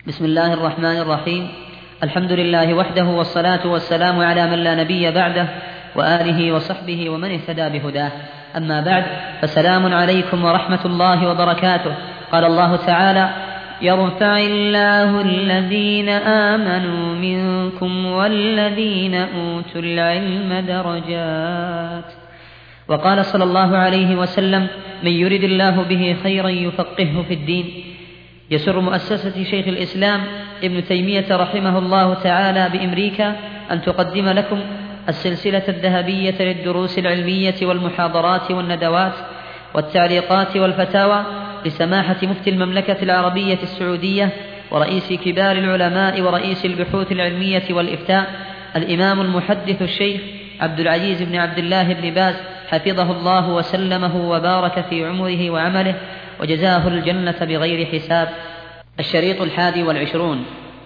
بسم الله الرحمن الرحيم. الحمد لله وحده، والصلاة والسلام على من لا نبي بعده، وآله وصحبه ومن اهتدى بهداه. أما بعد، فسلام عليكم ورحمة الله وبركاته. قال الله تعالى: يرفع الله الذين آمنوا منكم والذين أوتوا العلم درجات. وقال صلى الله عليه وسلم: من يرد الله به خيرا يفقهه في الدين. يسر مؤسسة شيخ الإسلام ابن تيمية رحمه الله تعالى بأمريكا أن تقدم لكم السلسلة الذهبية للدروس العلمية والمحاضرات والندوات والتعليقات والفتاوى لسماحة مفتي المملكة العربية السعودية ورئيس كبار العلماء ورئيس البحوث العلمية والإفتاء، الإمام المحدث الشيخ عبد العزيز بن عبد الله بن باز، حفظه الله وسلمه وبارك في عمره وعمله وجزاه الجنة بغير حساب. الشريط 21.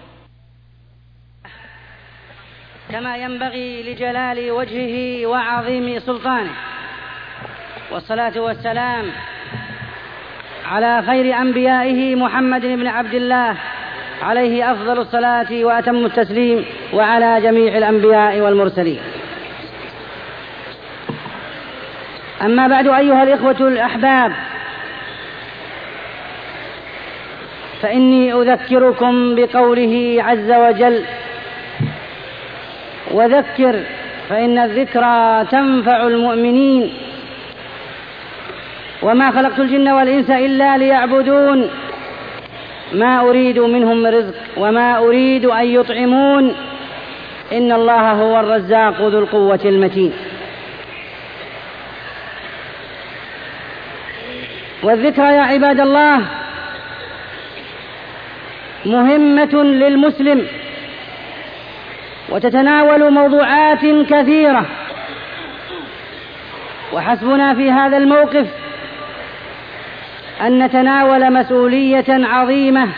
كما ينبغي لجلال وجهه وعظيم سلطانه، والصلاة والسلام على خير أنبيائه محمد بن عبد الله عليه أفضل الصلاة وأتم التسليم، وعلى جميع الأنبياء والمرسلين. أما بعد، أيها الإخوة الأحباب، فإني أذكركم بقوله عز وجل: وذكر فإن الذكرى تنفع المؤمنين، وما خلقت الجن والإنس إلا ليعبدون، ما أريد منهم من رزق وما أريد أن يطعمون، إن الله هو الرزاق ذو القوة المتين. والذكرى يا عباد الله مهمة للمسلم، وتتناول موضوعات كثيرة، وحسبنا في هذا الموقف أن نتناول مسؤولية عظيمة،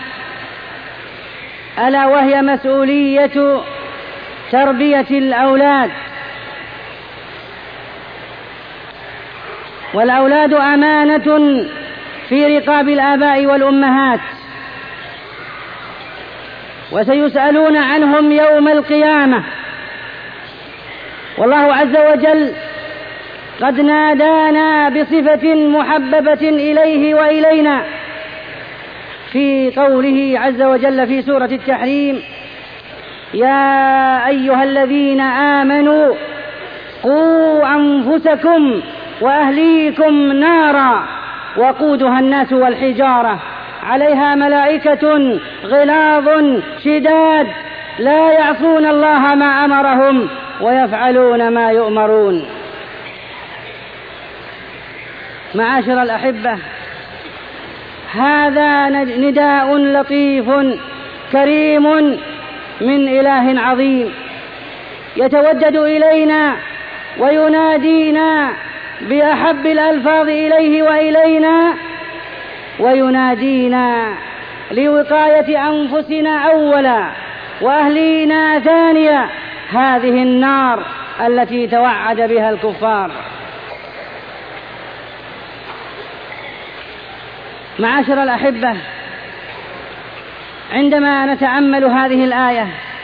ألا وهي مسؤولية تربية الأولاد. والأولاد أمانة في رقاب الآباء والأمهات، وسيسألون عنهم يوم القيامة. والله عز وجل قد نادانا بصفة محببة إليه وإلينا في قوله عز وجل في سورة التحريم: يا أيها الذين آمنوا قوا أنفسكم وأهليكم نارا وقودها الناس والحجارة عليها ملائكة غلاظ شداد لا يعصون الله ما أمرهم ويفعلون ما يؤمرون. معاشر الأحبة، هذا نداء لطيف كريم من إله عظيم يتودد إلينا وينادينا بأحب الألفاظ إليه وإلينا، وينادينا لوقاية أنفسنا أولا وأهلينا ثانيا هذه النار التي توعد بها الكفار. معاشر الأحبة، عندما نتأمل هذه الآية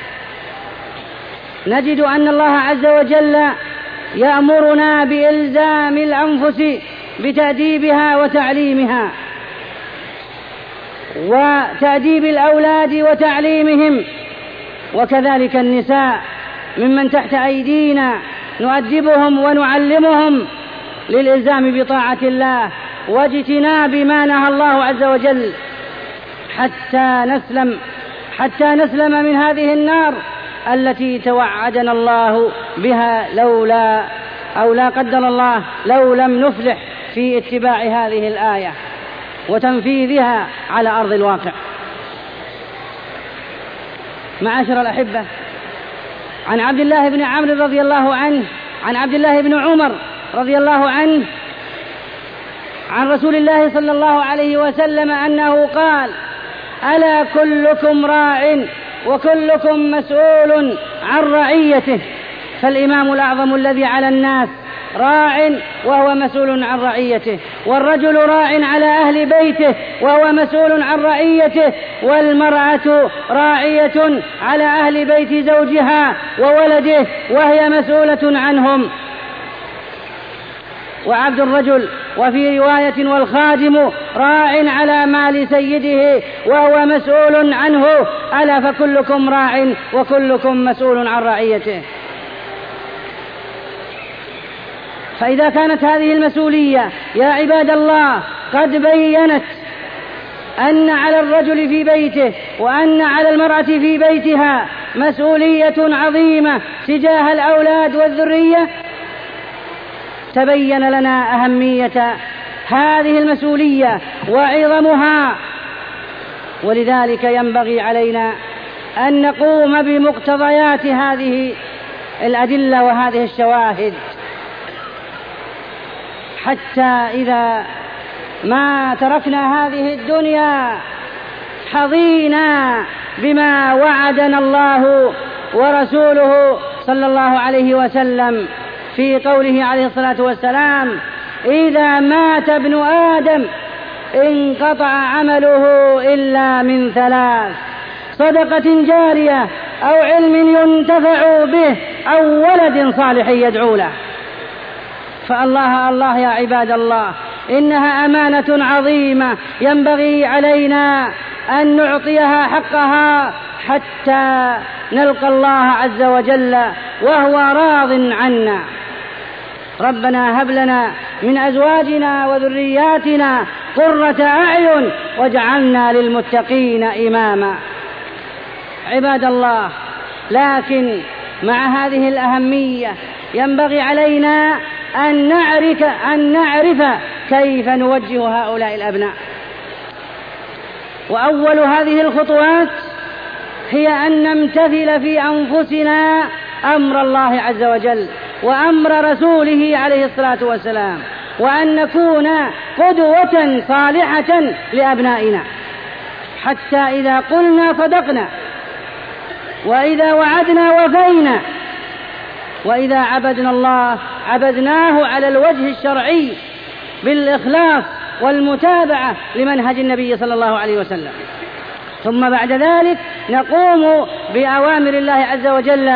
نجد أن الله عز وجل يأمرنا بإلزام الأنفس بتأديبها وتعليمها، وتأديب الأولاد وتعليمهم، وكذلك النساء ممن تحت أيدينا نؤدبهم ونعلمهم للإلزام بطاعة الله واجتناب ما نهى الله عز وجل، حتى نسلم من هذه النار التي توعدنا الله بها، لا قدر الله لو لم نفلح في اتباع هذه الآية وتنفيذها على أرض الواقع. معاشر الأحبة، عن عبد الله بن عمرو رضي الله عنه، عن عبد الله بن عمر رضي الله عنه، عن رسول الله صلى الله عليه وسلم أنه قال: ألا كلكم راع وكلكم مسؤول عن رعيته، فالإمام الأعظم الذي على الناس راع وهو مسؤول عن رعيته، والرجل راع على أهل بيته وهو مسؤول عن رعيته، والمرأة راعية على أهل بيت زوجها وولده وهي مسؤولة عنهم. وعبد الرجل وفي رواية والخادم راع على مال سيده وهو مسؤول عنه، ألا فكلكم راع وكلكم مسؤول عن رعيته. فإذا كانت هذه المسؤولية يا عباد الله قد بينت أن على الرجل في بيته وأن على المرأة في بيتها مسؤولية عظيمة تجاه الأولاد والذرية، تبين لنا أهمية هذه المسؤولية وعظمها، ولذلك ينبغي علينا أن نقوم بمقتضيات هذه الأدلة وهذه الشواهد، حتى إذا ما تركنا هذه الدنيا حظينا بما وعدنا الله ورسوله صلى الله عليه وسلم في قوله عليه الصلاة والسلام: إذا مات ابن آدم انقطع عمله إلا من ثلاث: صدقة جارية أو علم ينتفع به أو ولد صالح يدعو له. فالله الله يا عباد الله، إنها أمانة عظيمة ينبغي علينا أن نعطيها حقها حتى نلقى الله عز وجل وهو راض عنا. ربنا هب لنا من أزواجنا وذرياتنا قرة أعين واجعلنا للمتقين إماما. عباد الله، لكن مع هذه الأهمية ينبغي علينا أن نعرف كيف نوجه هؤلاء الأبناء. وأول هذه الخطوات هي أن نمتثل في أنفسنا أمر الله عز وجل وأمر رسوله عليه الصلاة والسلام، وأن نكون قدوة صالحة لأبنائنا، حتى إذا قلنا صدقنا، وإذا وعدنا وفينا، وإذا عبدنا الله عبدناه على الوجه الشرعي بالإخلاص والمتابعة لمنهج النبي صلى الله عليه وسلم. ثم بعد ذلك نقوم بأوامر الله عز وجل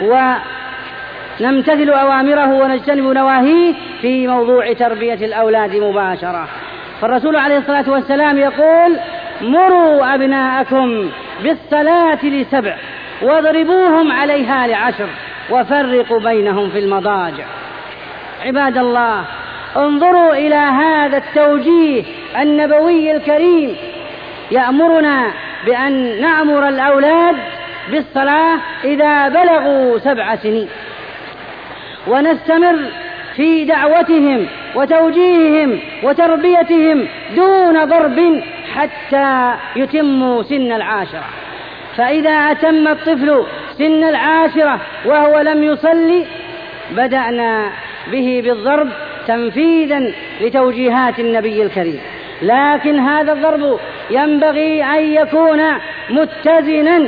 ونمتثل أوامره ونجتنب نواهيه في موضوع تربية الأولاد مباشرة. فالرسول عليه الصلاة والسلام يقول: مروا أبناءكم بالصلاة ل7 واضربوهم عليها ل10 وفرقوا بينهم في المضاجع. عباد الله، انظروا إلى هذا التوجيه النبوي الكريم، يأمرنا بأن نأمر الأولاد بالصلاة إذا بلغوا 7 سنين، ونستمر في دعوتهم وتوجيههم وتربيتهم دون ضرب حتى يتموا سن 10. فإذا أتم الطفل سن 10 وهو لم يصلي بدأنا به بالضرب تنفيذا لتوجيهات النبي الكريم، لكن هذا الضرب ينبغي أن يكون متزنا،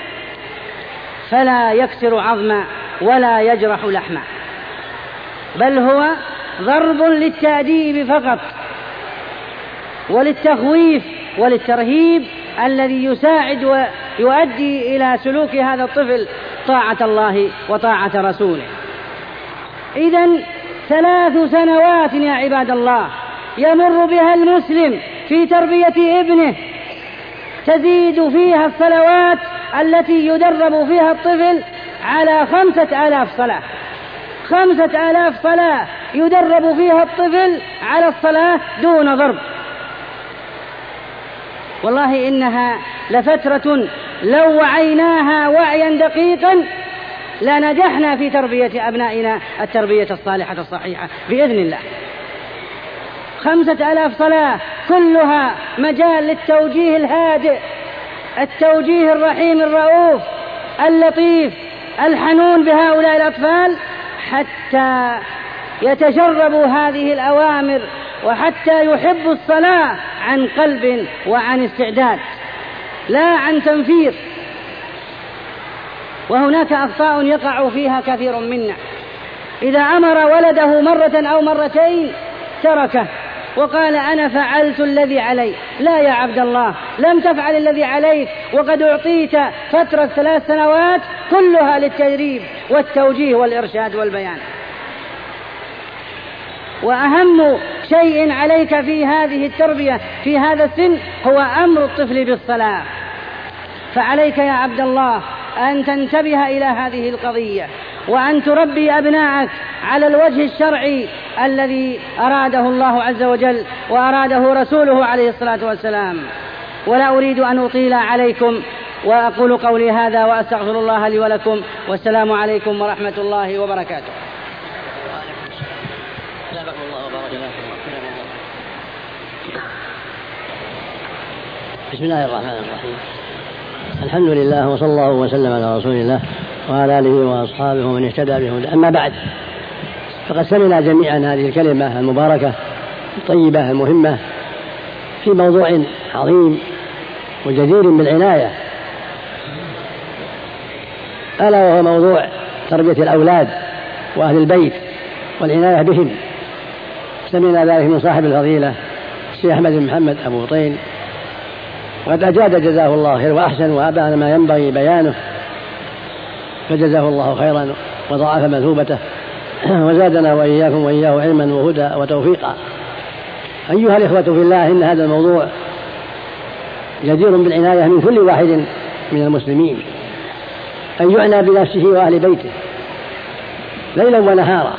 فلا يكسر عظما ولا يجرح لحما، بل هو ضرب للتأديب فقط وللتخويف وللترهيب الذي يساعد ويؤدي إلى سلوك هذا الطفل طاعة الله وطاعة رسوله. إذن 3 سنوات يا عباد الله يمر بها المسلم في تربية ابنه، تزيد فيها الصلوات التي يدرب فيها الطفل على 5000 صلاة. 5000 صلاة يدرب فيها الطفل على الصلاة دون ضرب. والله إنها لفترة لو وعيناها وعيا دقيقا لنجحنا في تربية أبنائنا التربية الصالحة الصحيحة بإذن الله. 5000 صلاة كلها مجال للتوجيه الهادئ، التوجيه الرحيم الرؤوف اللطيف الحنون بهؤلاء الأطفال، حتى يتشربوا هذه الأوامر وحتى يحبوا الصلاة عن قلب وعن استعداد، لا عن تنفير. وهناك أخطاء يقع فيها كثير منا، إذا أمر ولده مرة أو مرتين تركه وقال أنا فعلت الذي علي. لا يا عبد الله، لم تفعل الذي عليك، وقد أعطيت فترة 3 سنوات كلها للتدريب والتوجيه والإرشاد والبيان. وأهم شيء عليك في هذه التربية في هذا السن هو أمر الطفل بالصلاة. فعليك يا عبد الله أن تنتبه إلى هذه القضية، وأن تربي أبناءك على الوجه الشرعي الذي أراده الله عز وجل وأراده رسوله عليه الصلاة والسلام. ولا أريد أن أطيل عليكم، وأقول قولي هذا وأستغفر الله لي ولكم، والسلام عليكم ورحمة الله وبركاته. بسم الله الرحمن الرحيم. الحمد لله، وصلى الله وسلم على رسول الله وعلى آله وأصحابه ومن اهتدى بهداه. أما بعد، فقد سمعنا جميعا هذه الكلمة المباركة الطيبة المهمة في موضوع عظيم وجدير بالعناية، ألا وهو موضوع تربية الأولاد وأهل البيت والعناية بهم. سمعنا ذلك من صاحب الفضيلة الشيخ أحمد بن محمد أبو طين، وقد أجاد جزاه الله خير وأحسن وأبان ما ينبغي بيانه، فجزاه الله خيرا وضاعف مثوبته وزادنا وإياكم وإياه علما وهدى وتوفيقا. أيها الإخوة في الله، إن هذا الموضوع جدير بالعناية من كل واحد من المسلمين، أن يعنى بنفسه وأهل بيته ليلا ونهارا،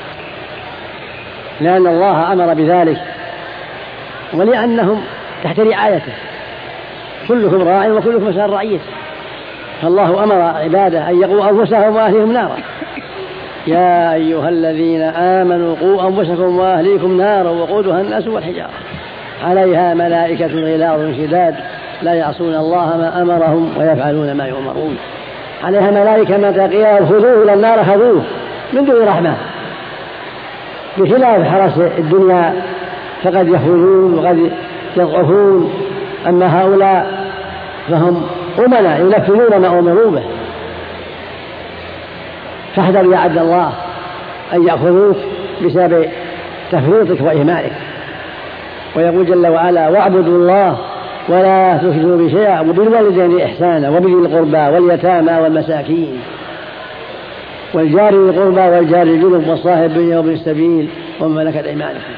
لأن الله أمر بذلك ولأنهم تحت رعايته. كلكم راع وكلكم مسؤول عن رعيته. فالله أمر عباده أن يقوا أنفسهم وأهليهم نارا. يا أيها الذين آمنوا قوا أنفسكم وأهليكم نارا وقودها الناس والحجارة عليها ملائكة غلاظ شداد لا يعصون الله ما أمرهم ويفعلون ما يؤمرون. عليها ملائكة ما تقيها خذوه إلى النار خذوه من دون رحمة، بخلاف حرس الدنيا فقد يخرجون وقد يضعفون. أما هؤلاء فهم أمنا ينفذون ما أمروا به. فاحذر يا عبد الله أن يأخذوك بسبب تفريطك وإهمالك. ويقول جل وعلا واعبدوا الله ولا تشركوا به شيئا وبالوالدين إحسانا وبذي القربى واليتامى والمساكين والجار ذي القربى والجار الجنب والصاحب باليمين وابن السبيل ومن ملكت أيمانكم.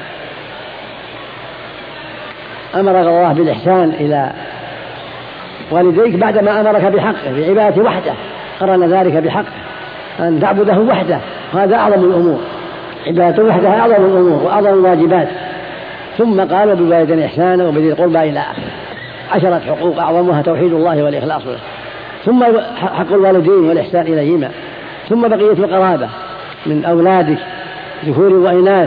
أمرك الله بالإحسان إلى والديك بعدما أمرك بحقه بعبادته وحده، قرن ذلك بحقه أن تعبده وحده، وهذا أعظم الأمور. عبادته وحده أعظم الأمور وأعظم الواجبات. ثم قال بالوالدين إحسانا وبذي القربى إلى آخره. 10 حقوق أعظمها توحيد الله والإخلاص له، ثم حق الوالدين والإحسان إليهما، ثم بقية القرابة من أولادك ذكور وإناث،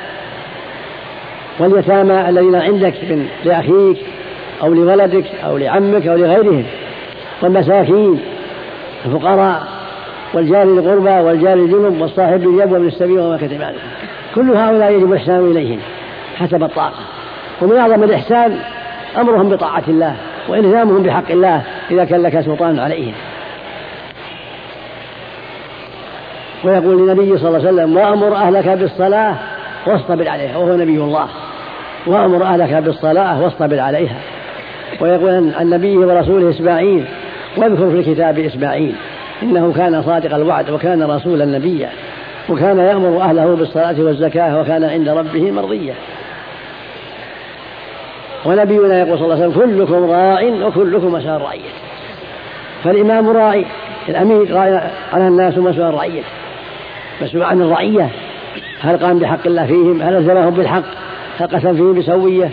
واليتامى الذين عندك من لأخيك أو لولدك أو لعمك أو لغيرهم، والمساكين الفقراء والجار القربى والجار الجنب والصاحب باليد وابن السبيل وما ملكت أيمانكم. كل هؤلاء يجب الإحسان إليهم حسب الطاقة. ومن أعظم الإحسان أمرهم بطاعة الله وإلزامهم بحق الله إذا كان لك سلطان عليهم. ويقول النبي صلى الله عليه وسلم وأمر أهلك بالصلاة واصطبر عليها، وهو نبي الله. وأمر أهلك بالصلاة واصطبر عليها. ويقول عن نبيه ورسوله إسماعيل واذكر في الكتاب إسماعيل إنه كان صادق الوعد وكان رسولا نبيا وكان يأمر أهله بالصلاة والزكاة وكان عند ربه مرضيا. ونبينا يقول صلى الله عليه وسلم كلكم راع وكلكم مسؤول عن رعيته. فالإمام راعي، الأمير راعي على الناس مسؤول عن رعيته، مسؤول عن الرعية. هل قام بحق الله فيهم؟ هل ألزمهم بالحق؟ هل قسم فيهم بسوية؟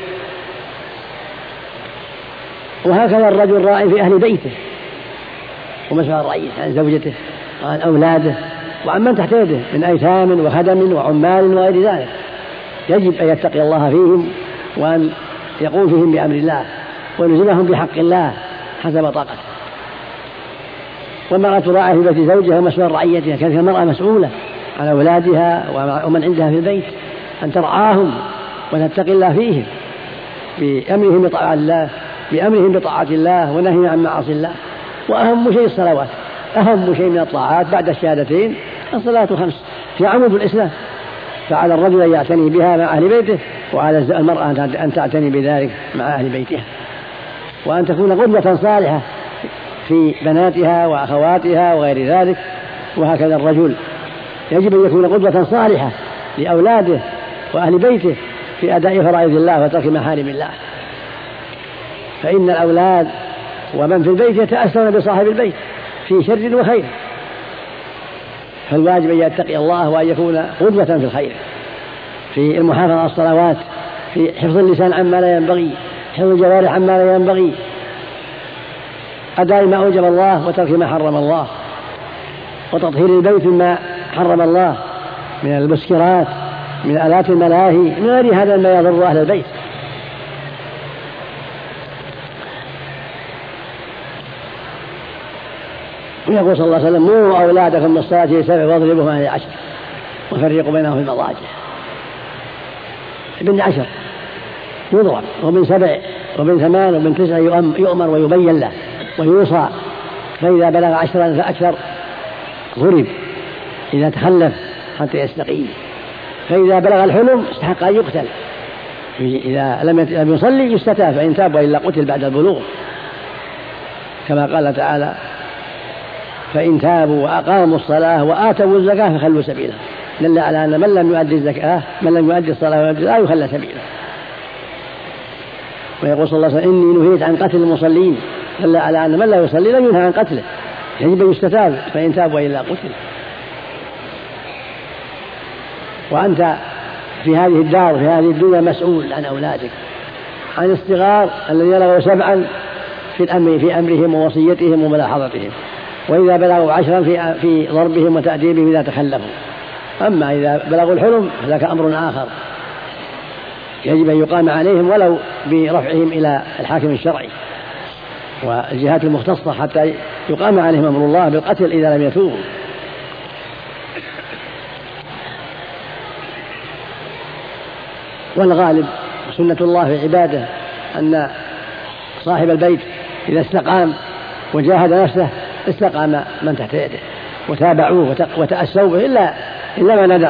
وهكذا الرجل راعي في أهل بيته ومسؤول عن رعيته، عن زوجته وعن أولاده وعن من تحت يده من أيتام وخدم وعمال وغير ذلك. يجب أن يتقي الله فيهم وأن يقوم فيهم بأمر الله ويلزمهم بحق الله حسب طاقته. والمرأة تراعي في بيت زوجها ومسؤول عن رعيتها، كانت المرأة مسؤولة عن أولادها ومن عندها في البيت أن ترعاهم وتتقي الله فيهم بأمرهم بطاعة الله، بأمرهم بطاعة الله ونهي عن معاصي الله. وأهم شيء الصلوات، أهم شيء من الطاعات بعد الشهادتين الصلاة 5، في عمود الإسلام، فعلى الرجل أن يعتني بها مع أهل بيته، وعلى المرأة أن تعتني بذلك مع أهل بيتها، وأن تكون قدوة صالحة في بناتها وأخواتها وغير ذلك. وهكذا الرجل يجب أن يكون قدوة صالحة لأولاده وأهل بيته في أداء فرائض الله وترك محارم الله، فإن الأولاد ومن في البيت يتأثرون بصاحب البيت في شر وخير، فالواجب أن يتقي الله وأن يكون قدوة في الخير، في المحافظة على الصلوات، في حفظ اللسان عما لا ينبغي، حفظ الجوارح عما لا ينبغي، أداء ما أوجب الله وترك ما حرم الله، وتطهير البيت مما حرم الله من المسكرات، من آلات الملاهي، من غير هذا ما يضر أهل البيت. ويقول صلى الله عليه وسلم: مروا أولادكم بالصلاة لسبع واضربوهم على 10 وفرقوا بينهم في المضاجع. ابن 10 يضرب، ومن 7 ومن 8 ومن 9 يؤمر ويبين له ويوصى، فإذا بلغ 10 فأكثر ضرب إذا تخلف حتى يستقيم، فإذا بلغ الحلم استحق أن يقتل، إذا لم يصلي يستتاب، فإن تاب وإلا قتل بعد البلوغ، كما قال تعالى: فإن تابوا وأقاموا الصلاة وآتوا الزكاة فخلوا سبيله. دل على أن من لم يؤدي الزكاة، من لم يؤدي الصلاة لا يخلى سبيله. ويقول صلى الله عليه وسلم: إني نهيت عن قتل المصلين. دل على أن من لا يصلي لم ينهى عن قتله، يجب أن يستتاب، فإن تاب وإلا قتل. وأنت في هذه الدار في هذه الدنيا مسؤول عن أولادك، عن الصغار الذين بلغوا 7 في أمرهم ووصيتهم وملاحظتهم، وإذا بلغوا 10 في ضربهم وتأديبهم إذا تخلفوا. أما إذا بلغوا الحلم فذاك أمر آخر، يجب أن يقام عليهم ولو برفعهم إلى الحاكم الشرعي والجهات المختصة حتى يقام عليهم أمر الله بالقتل إذا لم يتوبوا. والغالب سنة الله في عباده أن صاحب البيت إذا استقام وجاهد نفسه استقام من تحت يده وتابعوه وتأسوا به إلا ما ندر،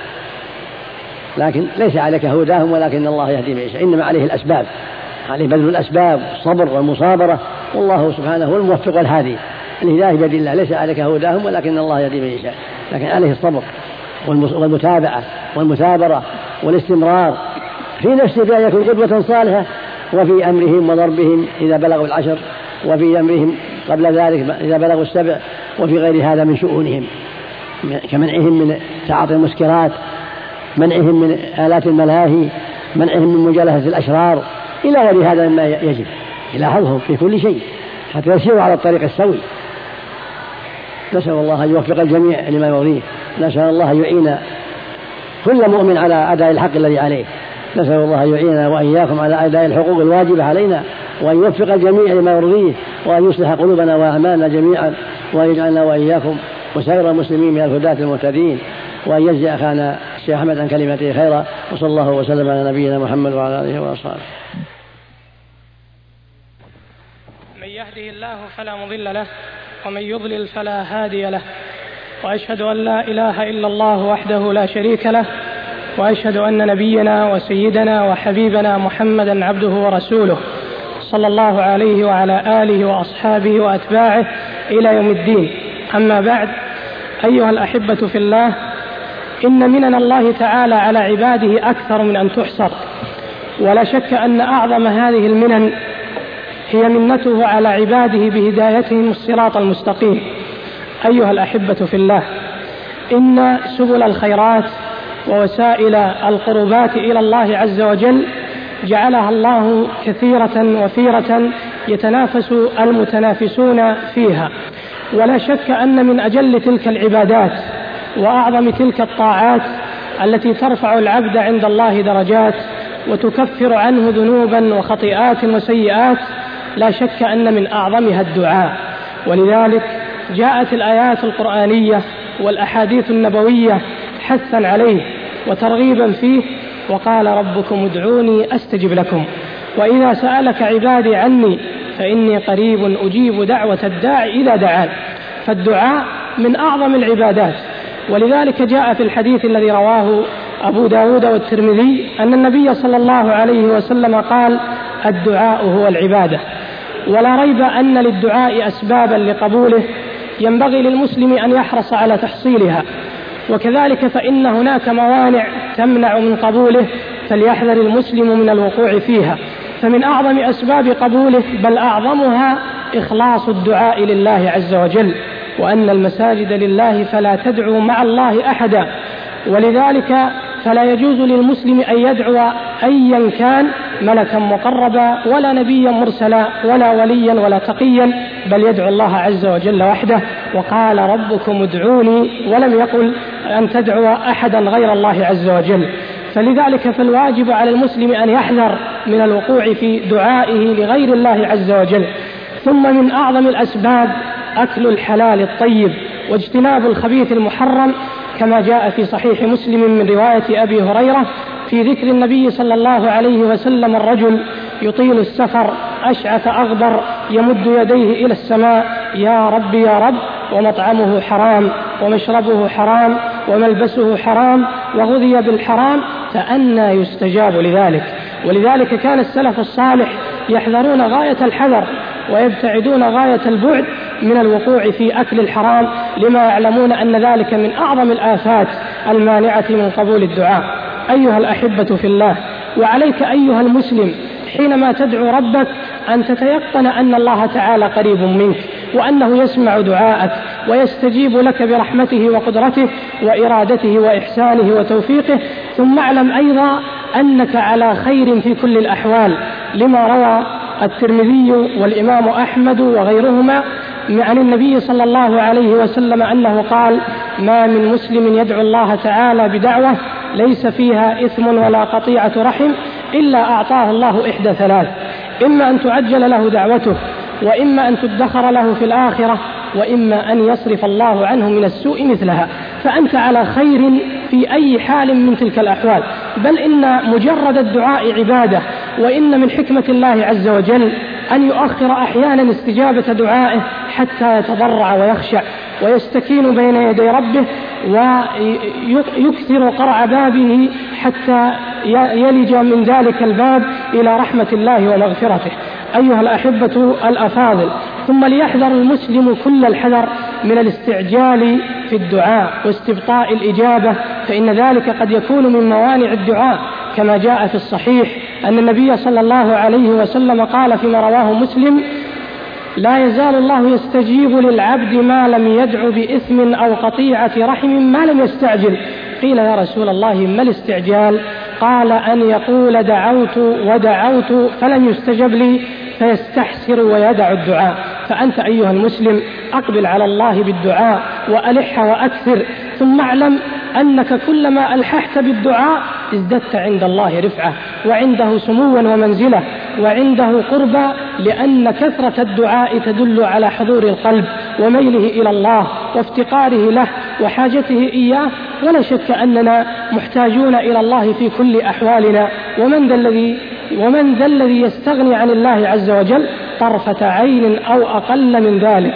لكن ليس عليك هداهم ولكن الله يهدي من يشاء، إنما عليه الأسباب، عليه بذل الأسباب والصبر والمصابرة، والله سبحانه هو الموفق والهادي. الهداية بيد الله، ليس عليك هداهم ولكن الله يهدي من يشاء، لكن عليه الصبر والمتابعة والمثابرة والاستمرار في نفسه بأن يكون قدوة صالحة، وفي أمرهم وضربهم إذا بلغوا 10، وفي أمرهم قبل ذلك إذا بلغوا 7، وفي غير هذا من شؤونهم، كمنعهم من تعاطي المسكرات، منعهم من آلات الملاهي، منعهم من مجالسة الأشرار، إلى غير هذا مما يجب يلاحظهم في كل شيء حتى يسيروا على الطريق السوي. نسأل الله أن يوفق الجميع لما يرضيه، نسأل الله أن يعين كل مؤمن على أداء الحق الذي عليه، نسأل الله أن يعيننا وإياكم على أداء الحقوق الواجبة علينا، وأن يوفق الجميع لما يرضيه، وأن يصلح قلوبنا وأعمالنا جميعا، وأن يجعلنا وإياكم وسائر المسلمين من الهداة المهتدين، وأن يجزي أخانا الشيخ أحمد عن كلمته خيرا، وصلى الله وسلم على نبينا محمد وعلى آله وأصحابه. من يهده الله فلا مضل له ومن يضلل فلا هادي له، وأشهد أن لا إله إلا الله وحده لا شريك له، وأشهد أن نبينا وسيدنا وحبيبنا محمدا عبده ورسوله صلى الله عليه وعلى آله وأصحابه وأتباعه إلى يوم الدين. أما بعد، أيها الأحبة في الله، إن منن الله تعالى على عباده أكثر من أن تحصر، ولا شك أن أعظم هذه المنن هي منته على عباده بهدايتهم الصراط المستقيم. أيها الأحبة في الله، إن سبل الخيرات ووسائل القربات إلى الله عز وجل جعلها الله كثيرة وفيرة يتنافس المتنافسون فيها، ولا شك أن من أجل تلك العبادات وأعظم تلك الطاعات التي ترفع العبد عند الله درجات وتكفر عنه ذنوبا وخطيئات وسيئات، لا شك أن من أعظمها الدعاء. ولذلك جاءت الآيات القرآنية والأحاديث النبوية حثا عليه وترغيبا فيه، وقال ربكم ادعوني أستجب لكم، وإذا سألك عبادي عني فإني قريب أجيب دعوة الداعي إذا دعان. فالدعاء من أعظم العبادات، ولذلك جاء في الحديث الذي رواه أبو داود والترمذي أن النبي صلى الله عليه وسلم قال: الدعاء هو العبادة. ولا ريب أن للدعاء أسبابا لقبوله ينبغي للمسلم أن يحرص على تحصيلها، وكذلك فإن هناك موانع تمنع من قبوله فليحذر المسلم من الوقوع فيها. فمن أعظم أسباب قبوله بل أعظمها إخلاص الدعاء لله عز وجل، وأن المساجد لله فلا تدعوا مع الله أحدا، ولذلك فلا يجوز للمسلم أن يدعو أيا كان ملكا مقربا ولا نبيا مرسلا ولا وليا ولا تقيا، بل يدعو الله عز وجل وحده. وقال: ربكم ادعوني، ولم يقل أن تدعو أحدا غير الله عز وجل. فلذلك فالواجب على المسلم أن يحذر من الوقوع في دعائه لغير الله عز وجل. ثم من أعظم الأسباب أكل الحلال الطيب واجتناب الخبيث المحرم، كما جاء في صحيح مسلم من رواية أبي هريرة في ذكر النبي صلى الله عليه وسلم: الرجل يطيل السفر أشعث أغبر يمد يديه إلى السماء: يا رب يا رب، ومطعمه حرام ومشربه حرام وملبسه حرام وغذي بالحرام، فأنى يستجاب لذلك. ولذلك كان السلف الصالح يحذرون غاية الحذر ويبتعدون غاية البعد من الوقوع في أكل الحرام، لما يعلمون أن ذلك من أعظم الآفات المانعة من قبول الدعاء. أيها الأحبة في الله، وعليك أيها المسلم حينما تدعو ربك أن تتيقن أن الله تعالى قريب منك، وأنه يسمع دعاءك ويستجيب لك برحمته وقدرته وإرادته وإحسانه وتوفيقه. ثم اعلم أيضا أنك على خير في كل الأحوال، لما روى الترمذي والإمام أحمد وغيرهما عن النبي صلى الله عليه وسلم أنه قال: ما من مسلم يدعو الله تعالى بدعوة ليس فيها إثم ولا قطيعة رحم إلا أعطاه الله إحدى ثلاث: إما أن تعجل له دعوته، وإما أن تدخر له في الآخرة، وإما أن يصرف الله عنه من السوء مثلها. فأنت على خير في أي حال من تلك الأحوال، بل إن مجرد الدعاء عبادة، وإن من حكمة الله عز وجل أن يؤخر أحيانا استجابة دعائه حتى يتضرع ويخشع ويستكين بين يدي ربه ويكثر قرع بابه حتى يلج من ذلك الباب إلى رحمة الله ومغفرته. أيها الأحبة الأفاضل، ثم ليحذر المسلم كل الحذر من الاستعجال في الدعاء واستبطاء الإجابة، فإن ذلك قد يكون من موانع الدعاء، كما جاء في الصحيح أن النبي صلى الله عليه وسلم قال فيما رواه مسلم: لا يزال الله يستجيب للعبد ما لم يدع بإثم أو قطيعة رحم ما لم يستعجل. قيل: يا رسول الله ما الاستعجال؟ قال: أن يقول دعوت ودعوت فلم يستجب لي فيستحسر ويدع الدعاء. فأنت أيها المسلم أقبل على الله بالدعاء وألح وأكثر، ثم اعلم أنك كلما ألححت بالدعاء ازددت عند الله رفعة وعنده سموا ومنزلة وعنده قربى، لأن كثرة الدعاء تدل على حضور القلب وميله إلى الله وافتقاره له وحاجته إياه. ولا شك أننا محتاجون إلى الله في كل أحوالنا، ومن ذا الذي يستغني عن الله عز وجل طرفة عين أو أقل من ذلك؟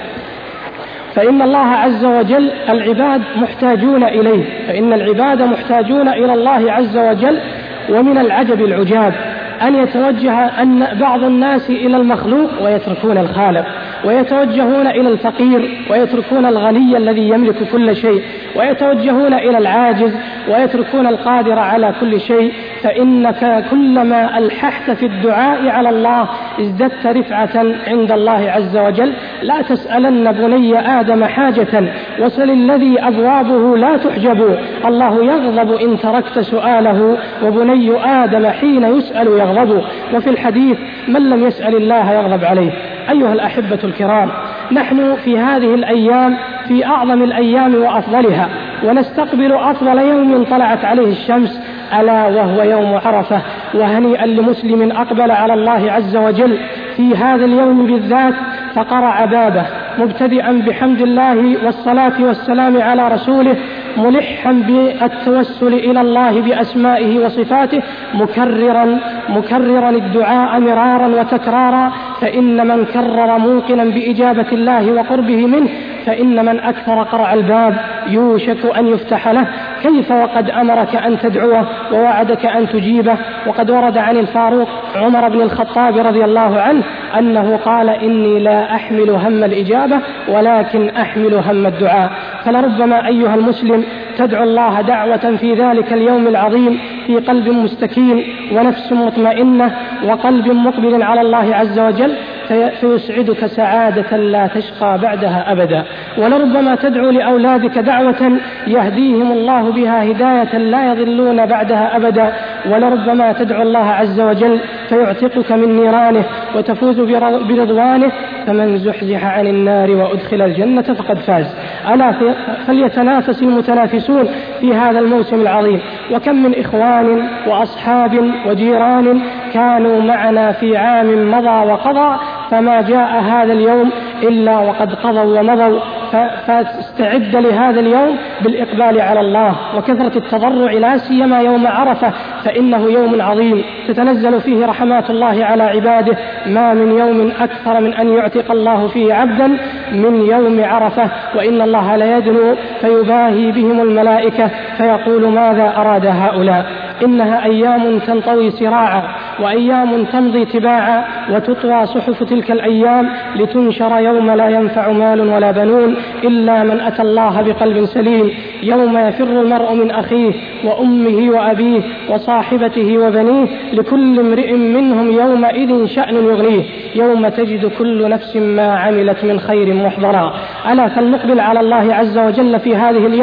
فإن الله عز وجل العباد محتاجون إليه، فإن العباد محتاجون إلى الله عز وجل. ومن العجب العجاب أن يتوجه أن بعض الناس إلى المخلوق ويتركون الخالق، ويتوجهون إلى الفقير ويتركون الغني الذي يملك كل شيء، ويتوجهون إلى العاجز ويتركون القادر على كل شيء. فإنك كلما ألححت في الدعاء على الله ازددت رفعة عند الله عز وجل. لا تسألن بني آدم حاجة وسل الذي أبوابه لا تحجب، الله يغضب إن تركت سؤاله، وبني آدم حين يسأل يغضب. وفي الحديث: من لم يسأل الله يغضب عليه. أيها الأحبة الكرام، نحن في هذه الأيام في أعظم الأيام وأفضلها، ونستقبل أفضل يوم طلعت عليه الشمس، ألا وهو يوم عرفة. وهنيئا لمسلم أقبل على الله عز وجل في هذا اليوم بالذات فقرع بابه مبتدئا بحمد الله والصلاة والسلام على رسوله، ملحا بالتوسل إلى الله بأسمائه وصفاته، مكررا الدعاء مرارا وتكرارا، فإن من كرر موقنا بإجابة الله وقربه منه فإن من أكثر قرع الباب يوشك أن يفتح له، كيف وقد أمرك أن تدعوه ووعدك أن تجيبه. وقد ورد عن الفاروق عمر بن الخطاب رضي الله عنه أنه قال: إني لا أحمل هم الإجابة ولكن أحمل هم الدعاء. فلربما أيها المسلم تدعو الله دعوة في ذلك اليوم العظيم في قلب مستكين ونفس مطمئنة وقلب مقبل على الله عز وجل، فيسعدك سعادة لا تشقى بعدها أبدا. ولربما تدعو لأولادك دعوة يهديهم الله بها هداية لا يضلون بعدها أبدا. ولربما تدعو الله عز وجل فيعتقك من نيرانه وتفوز برضوانه. فمن زحزح عن النار وأدخل الجنة فقد فاز. ألا فليتنافس المتنافسون في هذا الموسم العظيم. وكم من إخوان وأصحاب وجيران كانوا معنا في عام مضى وقضى، فما جاء هذا اليوم إلا وقد قضوا ومضوا. فاستعد لهذا اليوم بالإقبال على الله وكثرة التضرع، لا سيما يوم عرفة، فإنه يوم عظيم تتنزل فيه رحمات الله على عباده. ما من يوم أكثر من أن يعتق الله فيه عبدا من يوم عرفة. وإن الله ليدنو فيباهي بهم الملائكة فيقول: ماذا أراد هؤلاء؟ إنها أيام تنطوي سراعا وأيام تمضي تباعا، وتطوى صحف تلك الأيام لتنشر يوم لا ينفع مال ولا بنون إلا من أتى الله بقلب سليم. يوم يفر المرء من أخيه وأمه وأبيه وصاحبته وبنيه، لكل امرئ منهم يومئذ شأن يغنيه، يوم تجد كل نفس ما عملت من خير محضرا. ألا فلنقبل على الله عز وجل في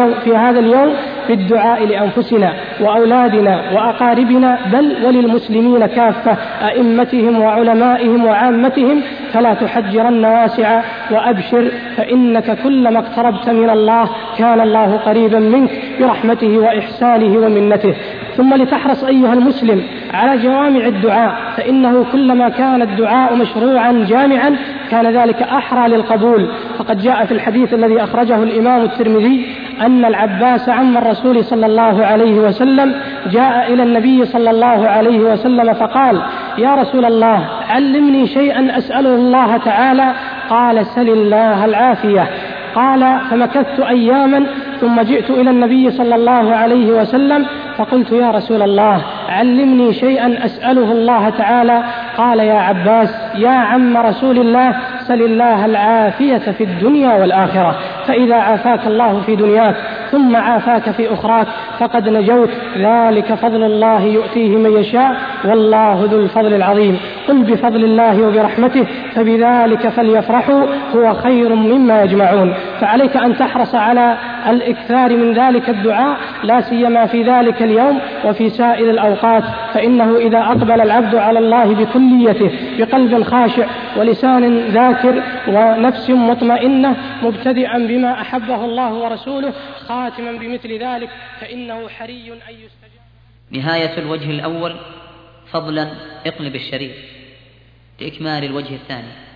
هذا اليوم بالدعاء لأنفسنا وأولادنا وأقاربنا، بل وللمسلمين كافة، أئمتهم وعلمائهم وعامتهم. فلا تحجرن واسعا وأبشر، فإنك كلما اقتربت من الله كان الله قريبا منك برحمته وإحسانه ومنته. ثم لتحرص أيها المسلم على جوامع الدعاء، فإنه كلما كان الدعاء مشروعا جامعا كان ذلك أحرى للقبول. فقد جاء في الحديث الذي أخرجه الإمام الترمذي أن العباس عم الرسول صلى الله عليه وسلم جاء إلى النبي صلى الله عليه وسلم فقال: يا رسول الله، علمني شيئا أسأله الله تعالى. قال: سل الله العافية. قال: فمكثت أياما ثم جئت إلى النبي صلى الله عليه وسلم فقلت: يا رسول الله، علمني شيئا أسأله الله تعالى. قال: يا عباس يا عم رسول الله، سل الله العافية في الدنيا والآخرة، فإذا عافاك الله في دنياك ثم عافاك في أخراك فقد نجوت، ذلك فضل الله يؤتيه من يشاء والله ذو الفضل العظيم. قل بفضل الله وبرحمته فبذلك فليفرحوا هو خير مما يجمعون. فعليك أن تحرص على الإكثار من ذلك الدعاء، لا سيما في ذلك اليوم وفي سائر الأوقات، فإنه إذا أقبل العبد على الله بكليته بقلب خاشع ولسان ذاكر ونفس مطمئنة مبتدئا بما أحبه الله ورسوله خاتما بمثل ذلك، فإنه حري أن يستجاب. نهاية الوجه الأول. فضلا اقلب الشريف لإكمال الوجه الثاني.